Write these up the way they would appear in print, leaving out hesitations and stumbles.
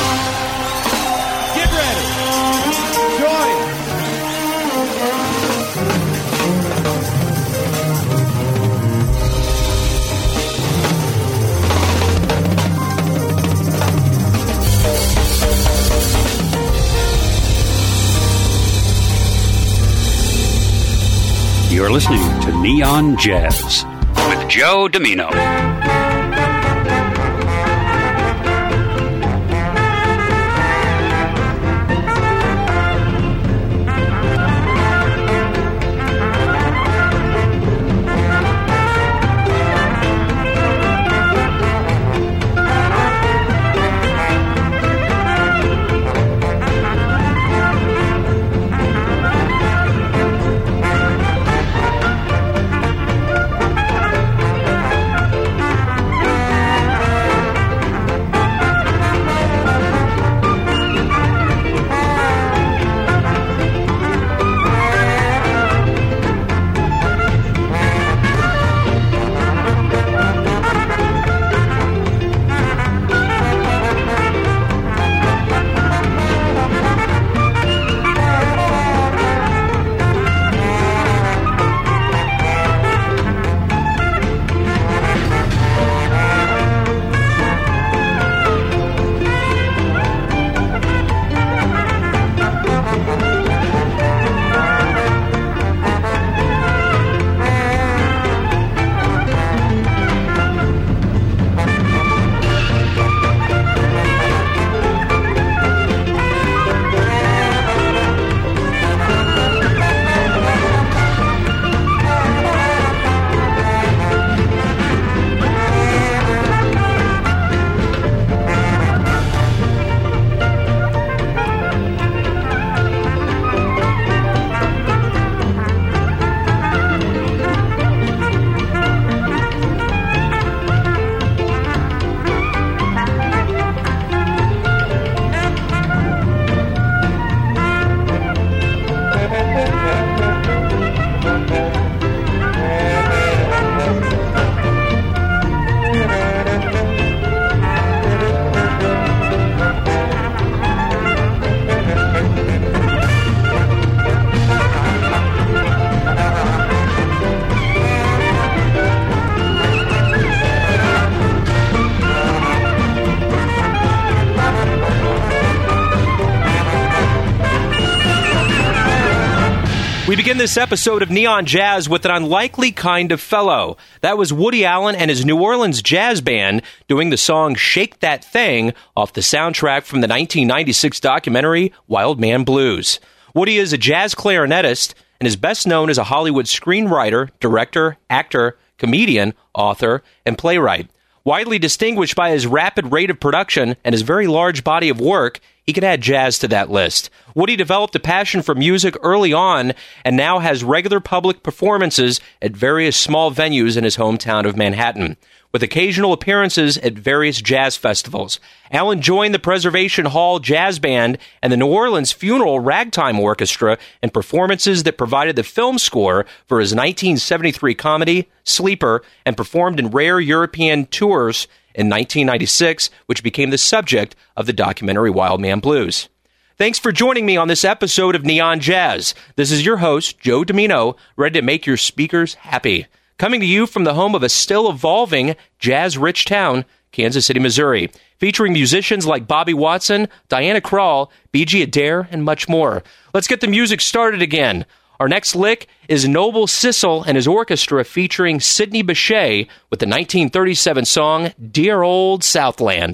Get ready. Join. You're listening to Neon Jazz with Joe Domino. We begin this episode of Neon Jazz with an unlikely kind of fellow. That was Woody Allen and his New Orleans jazz band doing the song Shake That Thing off the soundtrack from the 1996 documentary Wild Man Blues. Woody is a jazz clarinetist and is best known as a Hollywood screenwriter, director, actor, comedian, author, and playwright. Widely distinguished by his rapid rate of production and his very large body of work, he could add jazz to that list. Woody developed a passion for music early on and now has regular public performances at various small venues in his hometown of Manhattan, with occasional appearances at various jazz festivals. Allen joined the Preservation Hall Jazz Band and the New Orleans Funeral Ragtime Orchestra in performances that provided the film score for his 1973 comedy, Sleeper, and performed in rare European tours in 1996, which became the subject of the documentary Wild Man Blues. Thanks for joining me on this episode of Neon Jazz. This is your host, Joe Domino, ready to make your speakers happy. Coming to you from the home of a still evolving jazz-rich town, Kansas City, Missouri, featuring musicians like Bobby Watson, Diana Krall, B.G. Adair, and much more. Let's get the music started again. Our next lick is Noble Sissle and his orchestra featuring Sidney Bechet with the 1937 song Dear Old Southland.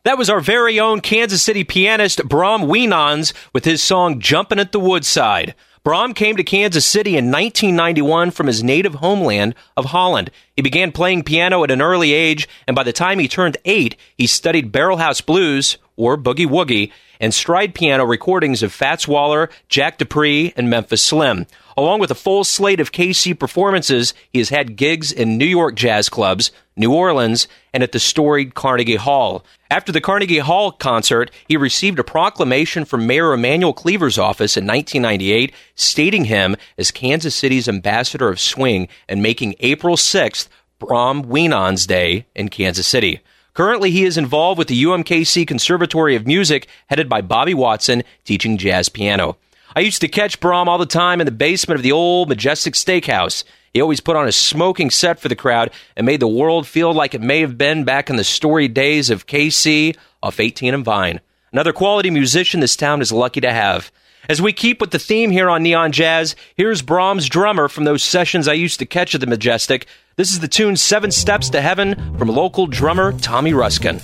That was our very own Kansas City pianist Bram Wienans with his song Jumpin' at the Woodside. Bram came to Kansas City in 1991 from his native homeland of Holland. He began playing piano at an early age, and by the time he turned 8, he studied barrelhouse blues, or boogie woogie, and stride piano recordings of Fats Waller, Jack Dupree, and Memphis Slim. Along with a full slate of KC performances, he has had gigs in New York jazz clubs, New Orleans, and at the storied Carnegie Hall. After the Carnegie Hall concert, he received a proclamation from Mayor Emanuel Cleaver's office in 1998, stating him as Kansas City's ambassador of swing and making April 6th Bram Wienans Day in Kansas City. Currently, he is involved with the UMKC Conservatory of Music, headed by Bobby Watson, teaching jazz piano. I used to catch Bram all the time in the basement of the old Majestic Steakhouse. He always put on a smoking set for the crowd and made the world feel like it may have been back in the storied days of KC off 18 and Vine. Another quality musician this town is lucky to have. As we keep with the theme here on Neon Jazz, here's Bram's drummer from those sessions I used to catch at the Majestic. This is the tune 7 Steps to Heaven from local drummer Tommy Ruskin.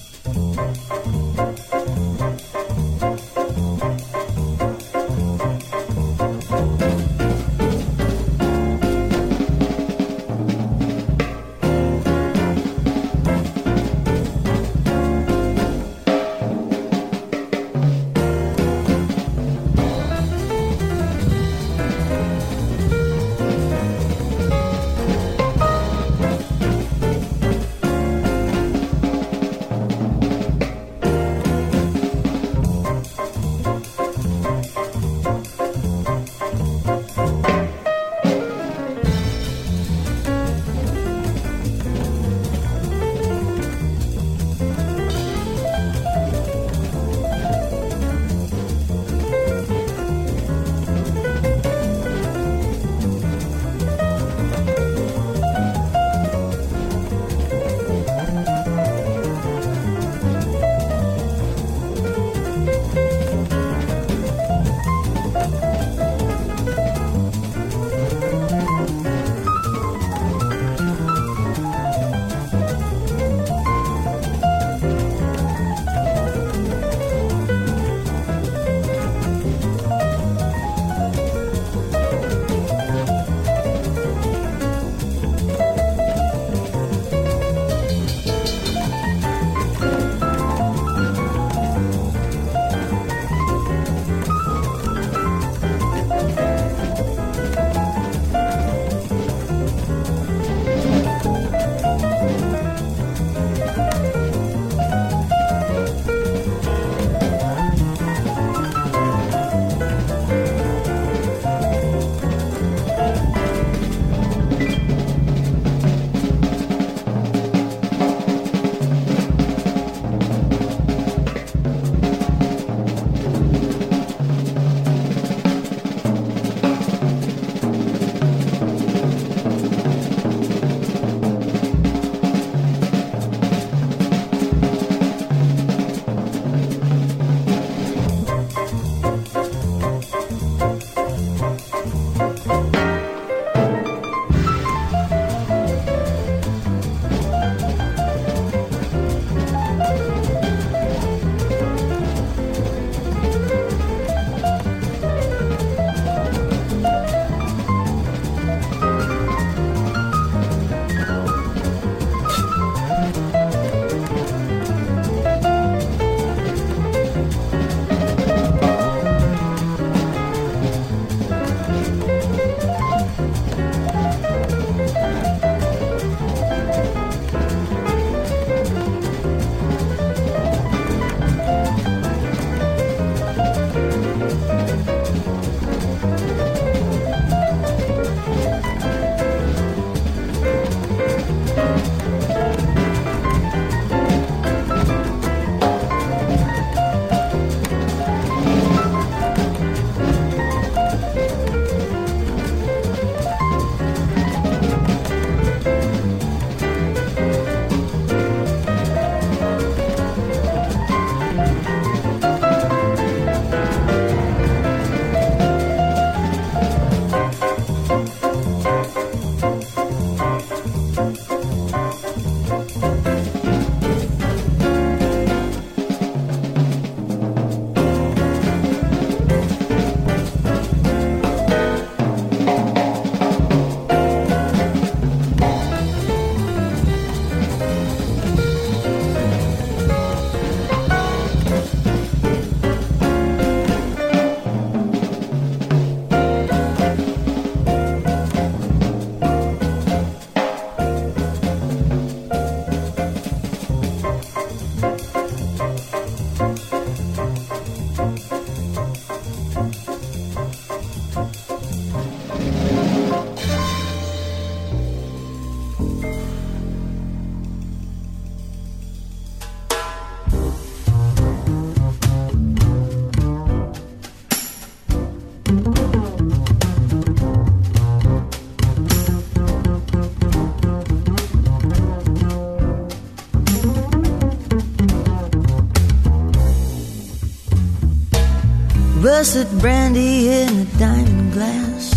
Blessed brandy in a diamond glass.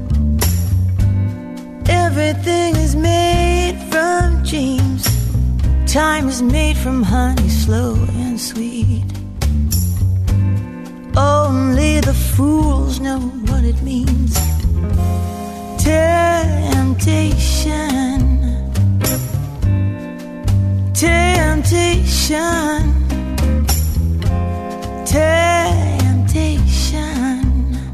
Everything is made from dreams. Time is made from honey, slow and sweet. Only the fools know what it means. Temptation, temptation, temptation.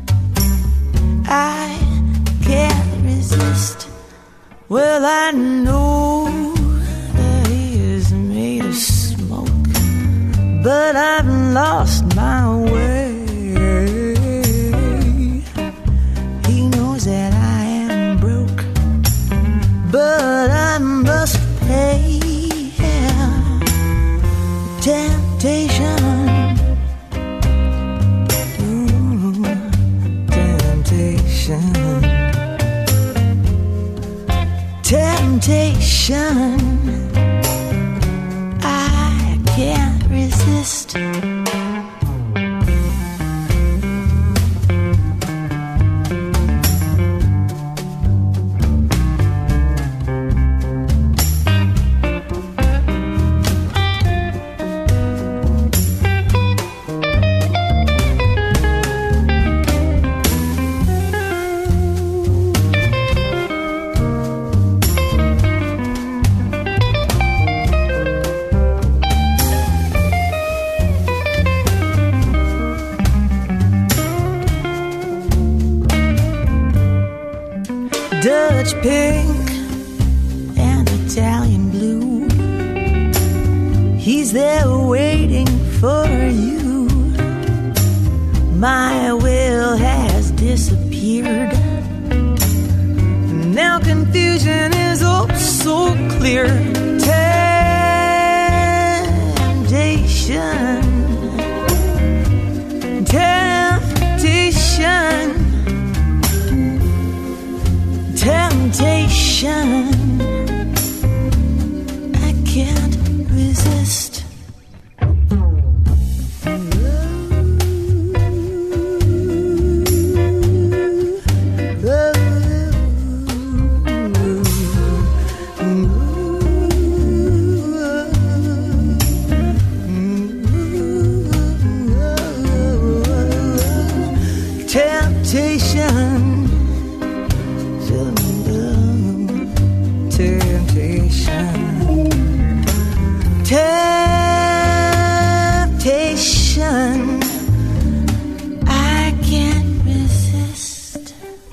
I can't resist. Well, I know that he is made of smoke, but I've lost my way. He knows that I am broke, but I must pay. Temptation, ooh, temptation, temptation. I can't resist. Dutch pink and Italian blue. He's there waiting for you. My will has disappeared. Now confusion is oh so clear. Temptation, temptation, temptation. I can't resist. Temptation, temptation, I can't resist.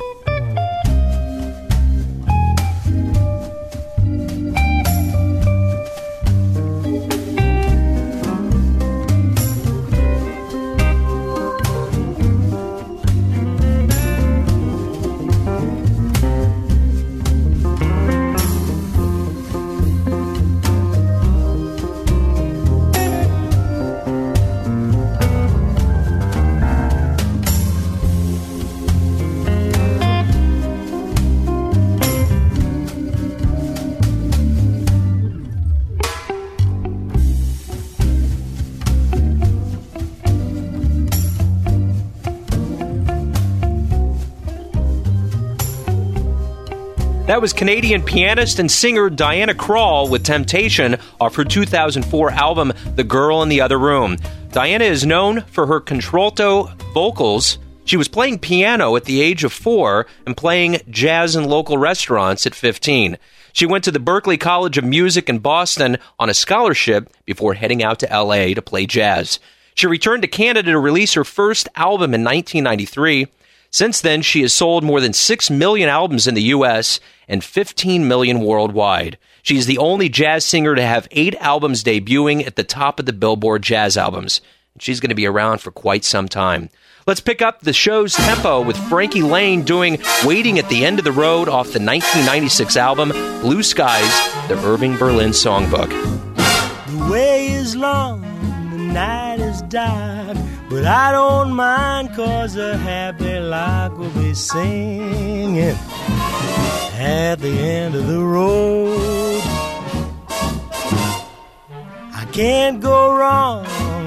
That was Canadian pianist and singer Diana Krall with Temptation off her 2004 album, The Girl in the Other Room. Diana is known for her contralto vocals. She was playing piano at the age of 4 and playing jazz in local restaurants at 15. She went to the Berklee College of Music in Boston on a scholarship before heading out to LA to play jazz. She returned to Canada to release her first album in 1993. Since then, she has sold more than 6 million albums in the U.S. and 15 million worldwide. She is the only jazz singer to have 8 albums debuting at the top of the Billboard Jazz Albums. She's going to be around for quite some time. Let's pick up the show's tempo with Frankie Laine doing Waiting at the End of the Road off the 1996 album Blue Skies, the Irving Berlin Songbook. The way is long, the night is dark, but I don't mind 'cause a happy lark will be singing at the end of the road. I can't go wrong,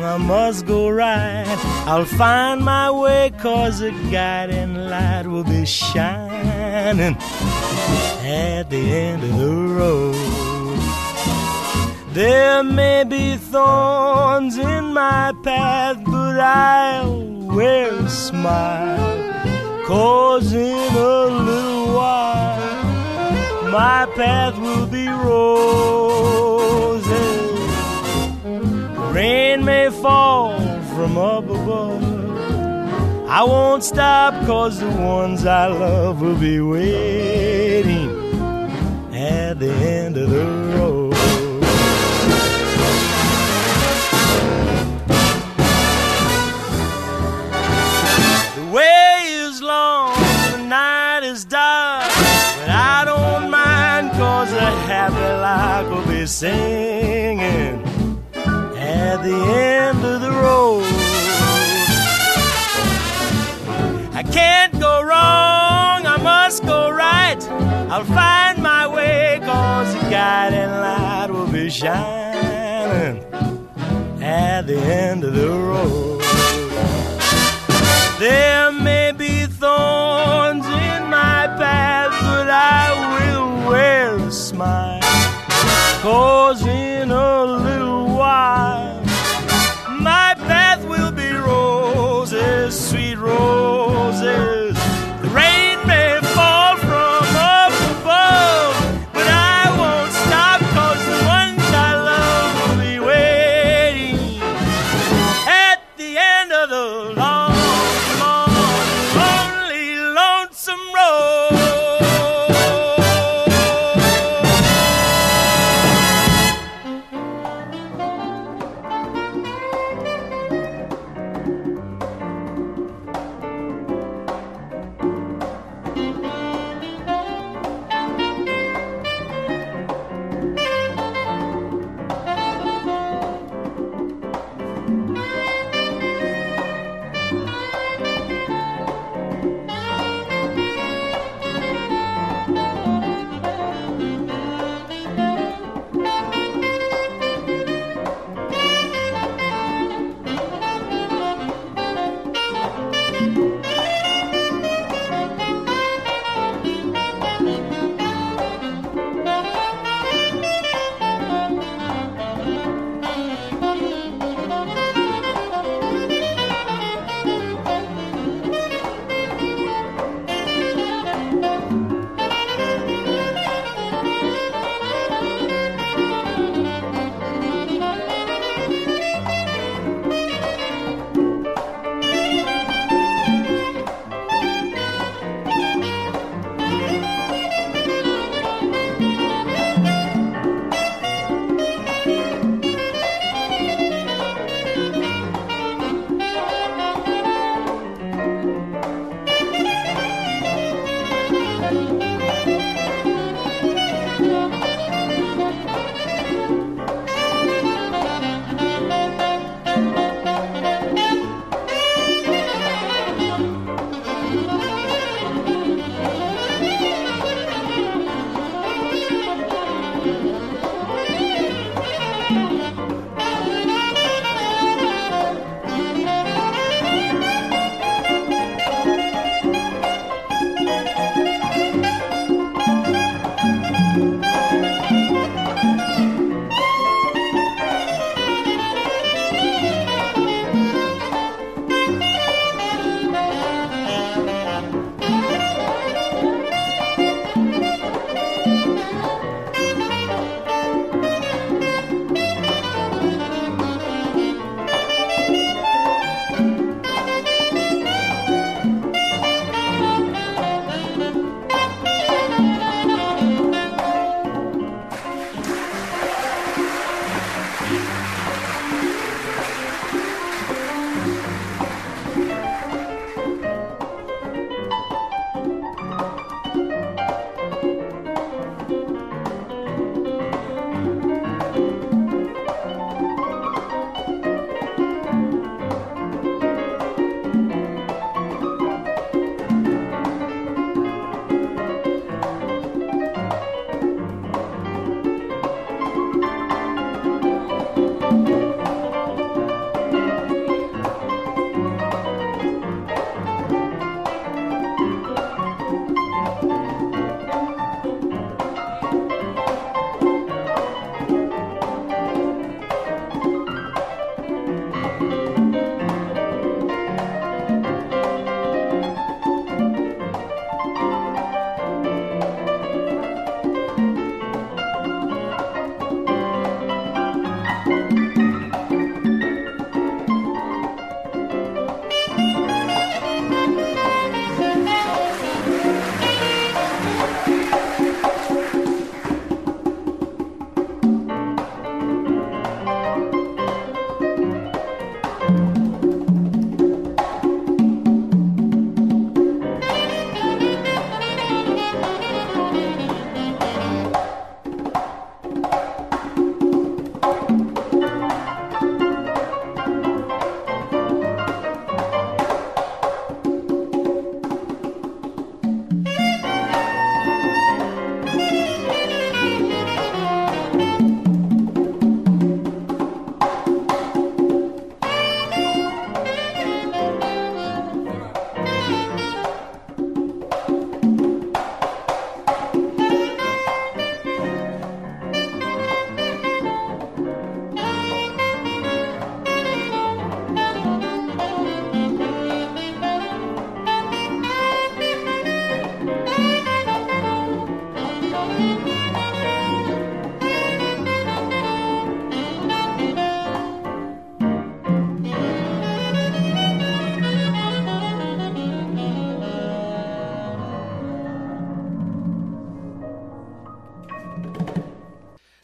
I must go right. I'll find my way, 'cause the guiding light will be shining at the end of the road. There may be thorns in my path, but I'll wear a smile, 'cause in a little while my path will be roses. Rain may fall from up above, I won't stop, 'cause the ones I love will be waiting at the end of the road. The way is long, the night is dark, but I don't mind, 'cause a happy lark will be singing at the end of the road. I can't go wrong, I must go right. I'll find my way, 'cause the guiding light will be shining at the end of the road. There may be thorns in my path, but I will wear a smile, 'cause in a little while my path will be roses, sweet roses. The rain may fall from up above, but I won't stop, 'cause the ones I love will be waiting at the end of the long, long, lonely, lonesome road.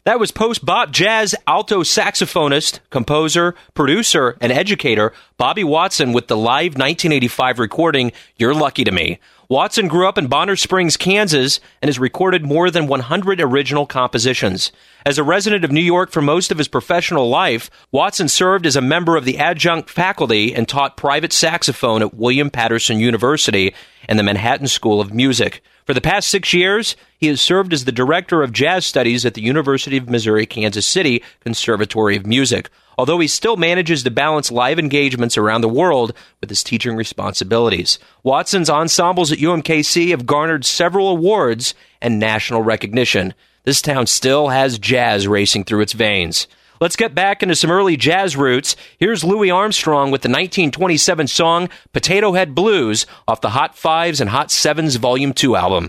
That was post-bop jazz alto saxophonist, composer, producer, and educator Bobby Watson with the live 1985 recording, You're Lucky to Me. Watson grew up in Bonner Springs, Kansas, and has recorded more than 100 original compositions. As a resident of New York for most of his professional life, Watson served as a member of the adjunct faculty and taught private saxophone at William Patterson University and the Manhattan School of Music. For the past 6 years, he has served as the director of jazz studies at the University of Missouri-Kansas City Conservatory of Music, although he still manages to balance live engagements around the world with his teaching responsibilities. Watson's ensembles at UMKC have garnered several awards and national recognition. This town still has jazz racing through its veins. Let's get back into some early jazz roots. Here's Louis Armstrong with the 1927 song Potato Head Blues off the Hot Fives and Hot Sevens Volume 2 album.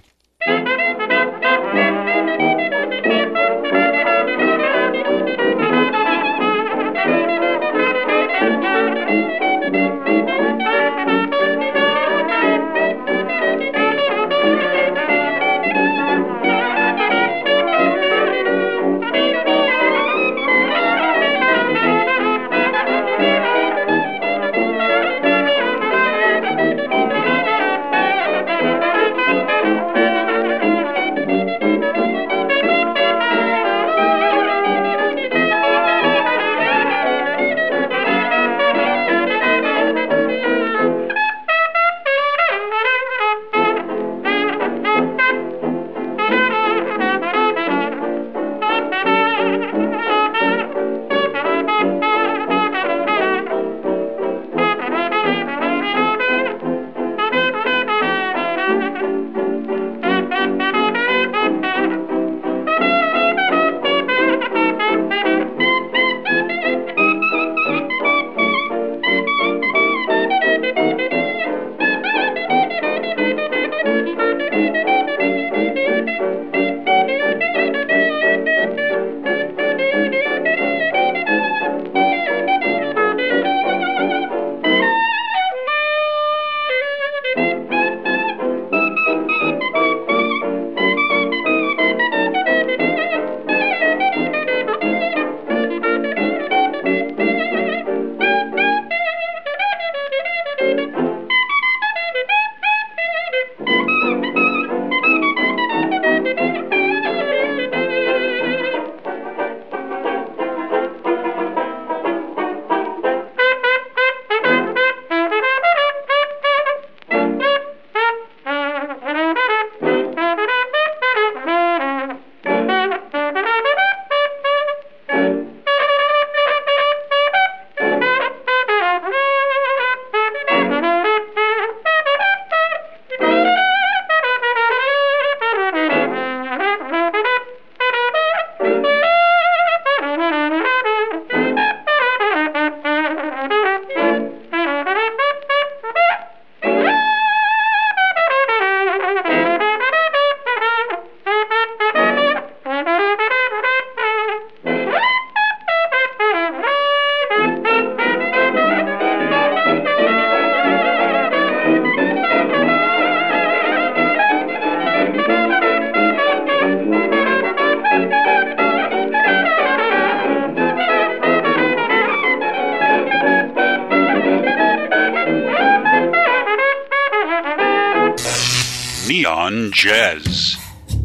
Neon Jazz.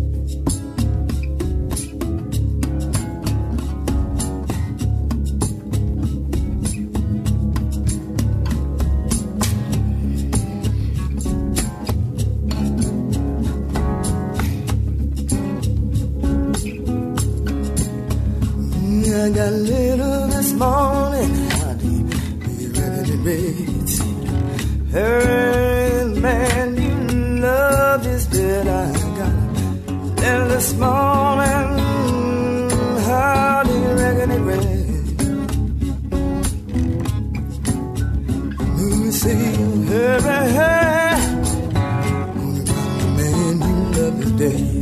I got a little this morning. How do you reckon it rates? Hey, man, you love is dead. I got a little this morning. How do you reckon it rates? Let me see you hurry, hey. Man, you love is dead.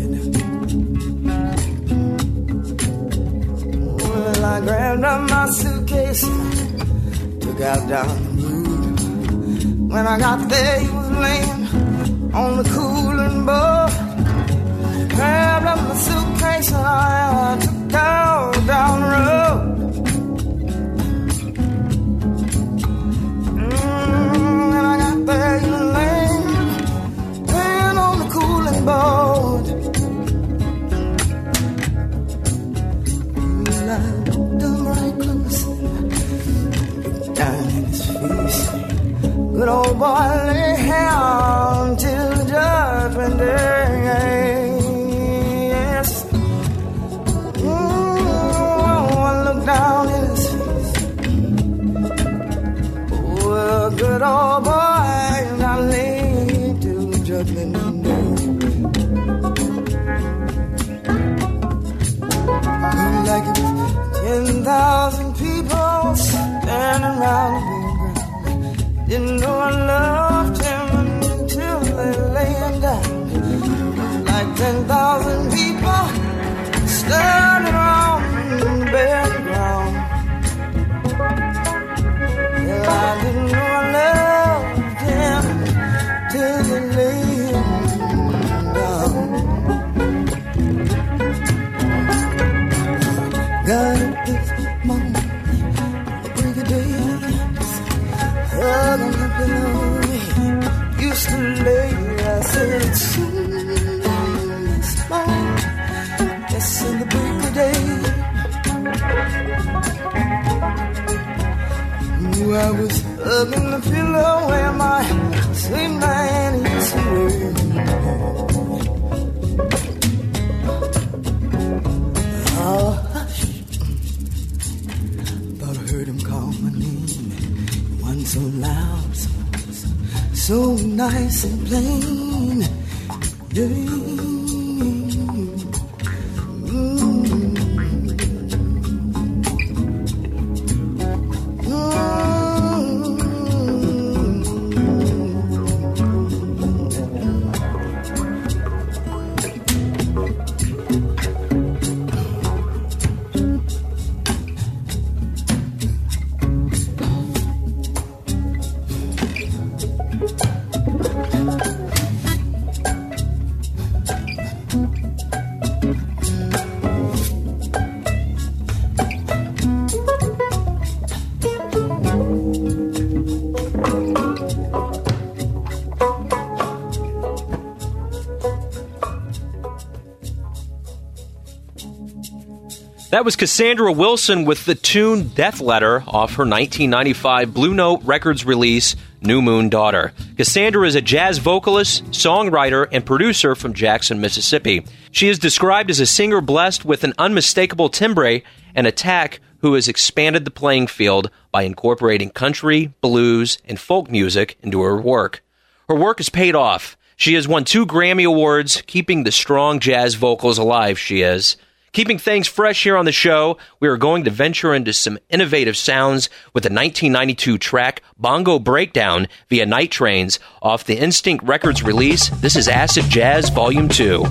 I grabbed up my suitcase, took out down the road. When I got there, he was laying on the cooling board. Grabbed up my suitcase and I took out I looked him right close, looked down in his face. Good old boy lay down till the judgment day. Yes. I looked down in his face. Oh, a good old boy, and I lay till the judgment day. Like it was 10,000 people standing around the big ground. Didn't know I loved him until they lay him down. Like 10,000 people standing around the big ground. Yeah, I didn't know I loved him till they lay him down. Got up this morning, the break of day, hugging the pillow we used to lay. I said it's soon this morning, yes, in the break of day. Knew I was hugging the pillow where my sweet man used to lay. Oh, heard him call my name, one so loud, so nice and plain. Yeah. That was Cassandra Wilson with the tune Death Letter off her 1995 Blue Note Records release, New Moon Daughter. Cassandra is a jazz vocalist, songwriter, and producer from Jackson, Mississippi. She is described as a singer blessed with an unmistakable timbre and attack who has expanded the playing field by incorporating country, blues, and folk music into her work. Her work has paid off. She has won 2 Grammy Awards, keeping the strong jazz vocals alive, she is. Keeping things fresh here on the show, we are going to venture into some innovative sounds with the 1992 track Bongo Breakdown via Night Trains off the Instinct Records release. This is Acid Jazz Volume 2.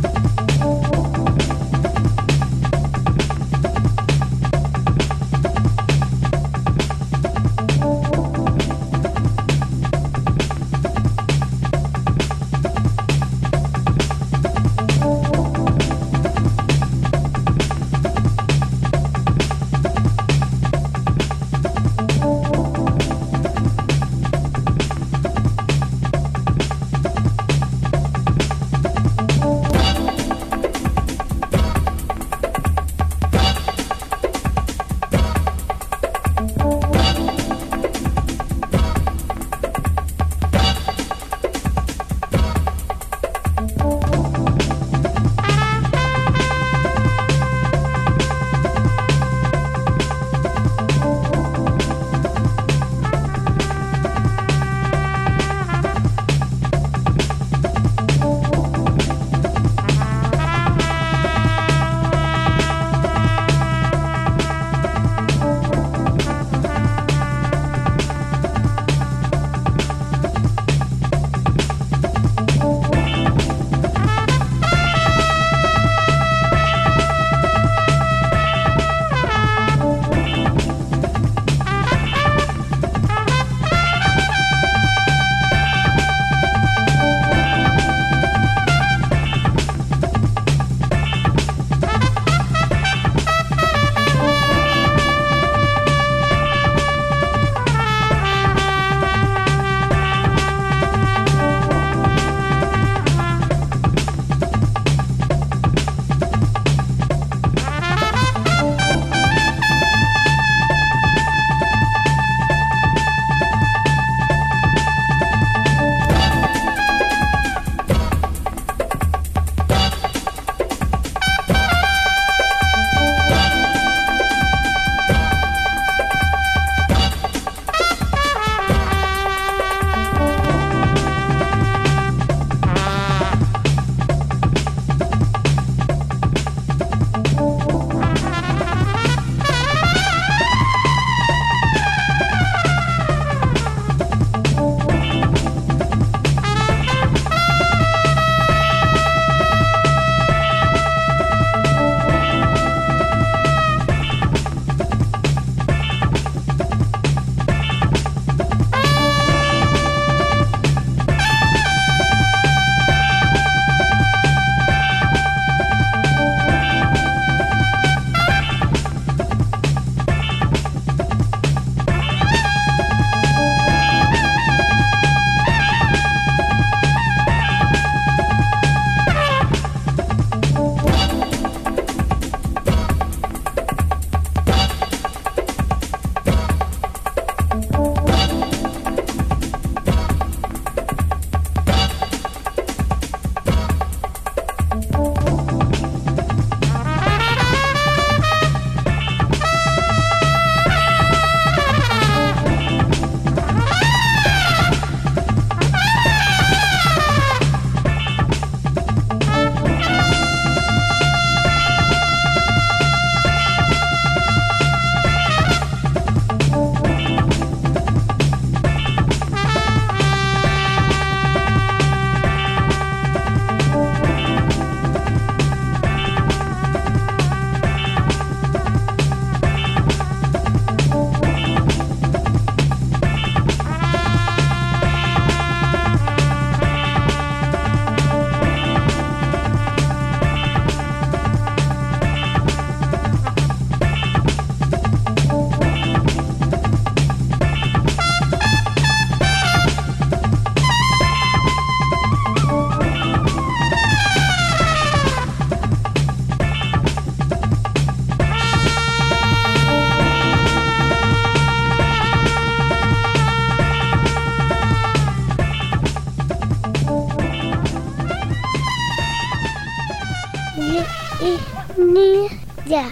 Yeah.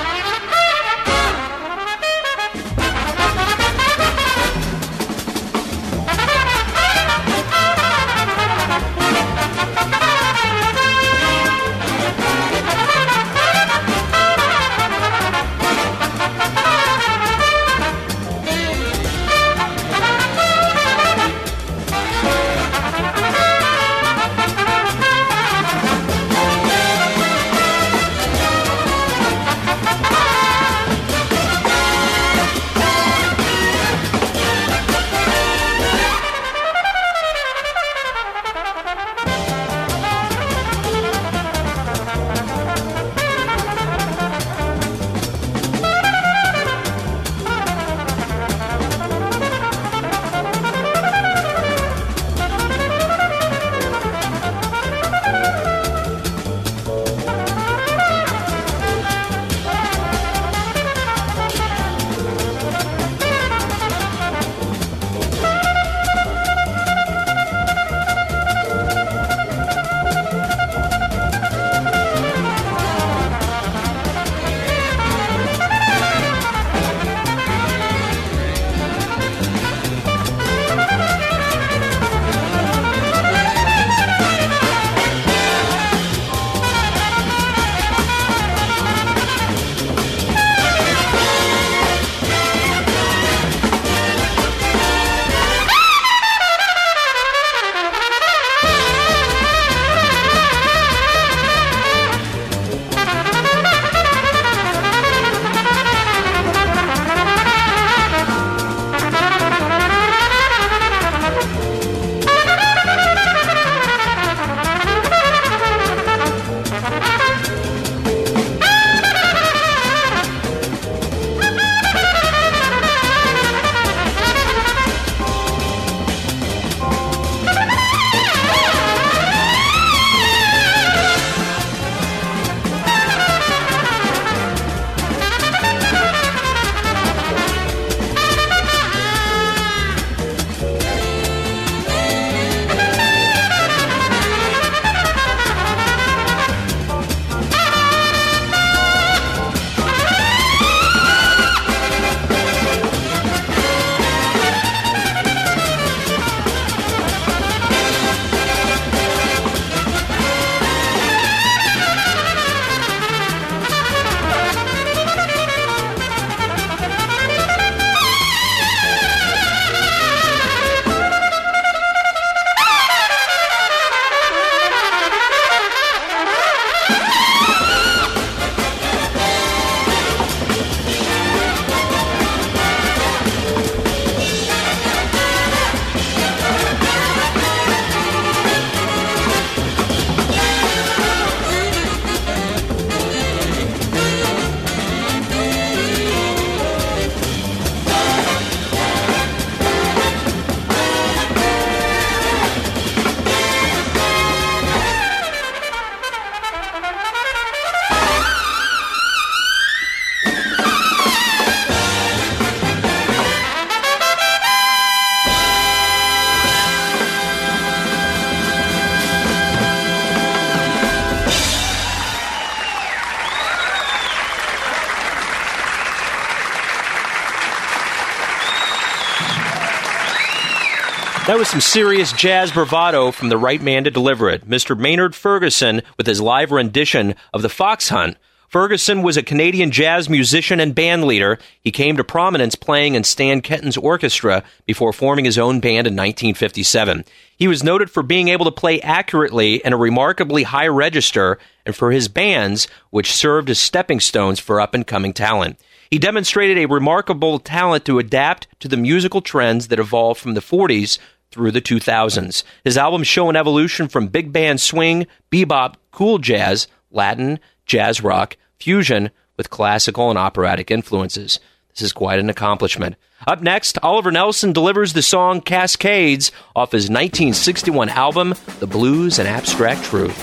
That was some serious jazz bravado from the right man to deliver it, Mr. Maynard Ferguson, with his live rendition of The Fox Hunt. Ferguson was a Canadian jazz musician and band leader. He came to prominence playing in Stan Kenton's orchestra before forming his own band in 1957. He was noted for being able to play accurately in a remarkably high register and for his bands, which served as stepping stones for up-and-coming talent. He demonstrated a remarkable talent to adapt to the musical trends that evolved from the 40s through the 2000s. His albums show an evolution from big band swing, bebop, cool jazz, Latin, jazz rock, fusion with classical and operatic influences. This is quite an accomplishment. Up next, Oliver Nelson delivers the song Cascades off his 1961 album, The Blues and Abstract Truth.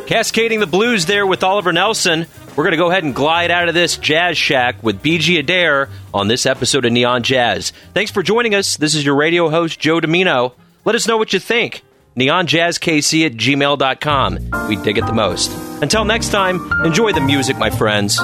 Cascading the Blues there with Oliver Nelson. We're going to go ahead and glide out of this Jazz Shack with B.G. Adair on this episode of Neon Jazz. Thanks for joining us. This is your radio host, Joe Domino. Let us know what you think. neonjazzkc@gmail.com. We dig it the most. Until next time, enjoy the music, my friends.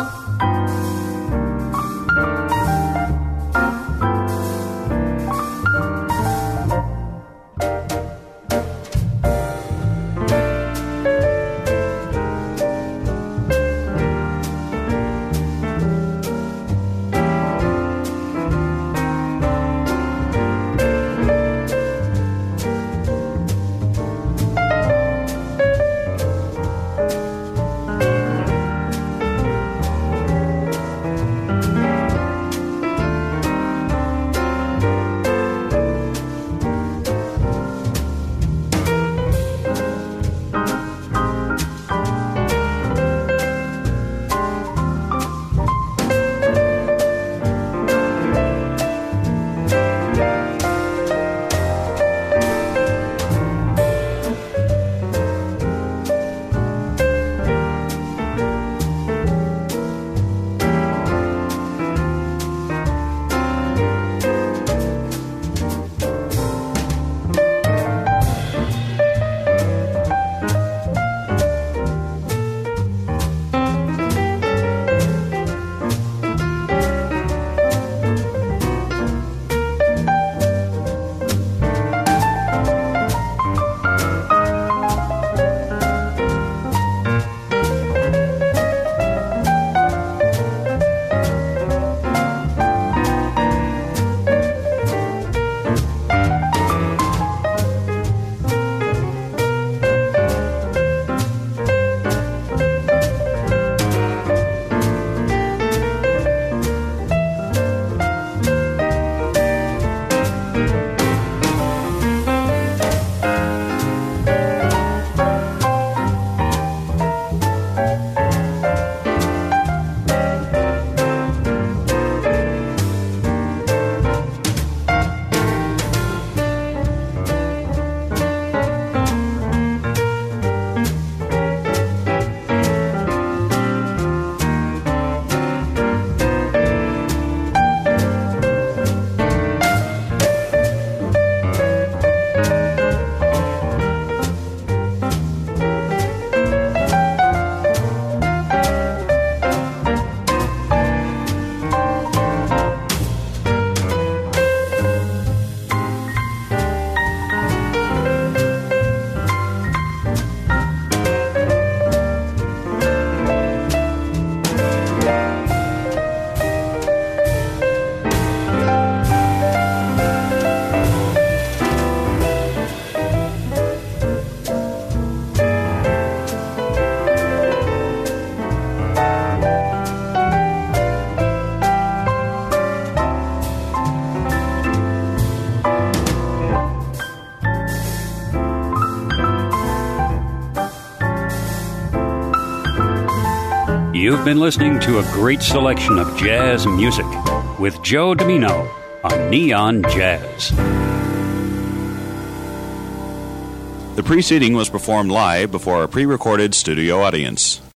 You've been listening to a great selection of jazz music with Joe Domino on Neon Jazz. The preceding was performed live before a pre-recorded studio audience.